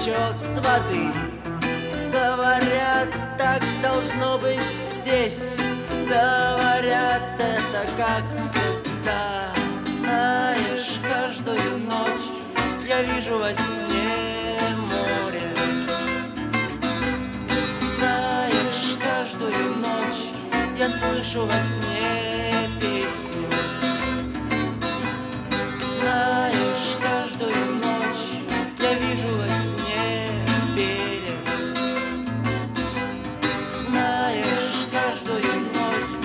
течет воды. Говорят, так должно быть здесь. Говорят, это как всегда. Знаешь, каждую ночь я вижу во сне море. Знаешь, каждую ночь я слышу во сне песню. Знаешь, каждую ночь я вижу во сне берег. Знаешь, каждую ночь.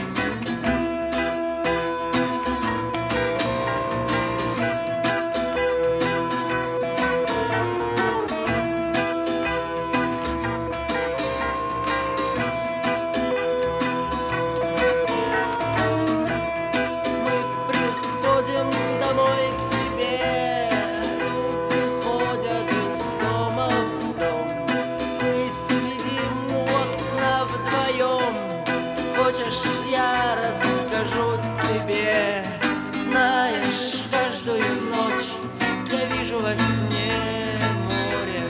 Мы приходим домой к себе, люди ходят из дома в дом. Мы сидим у окна вдвоем. Хочешь, я расскажу тебе? Знаешь, каждую ночь я вижу во сне море.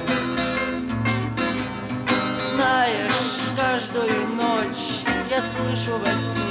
Знаешь, каждую ночь я слышу во сне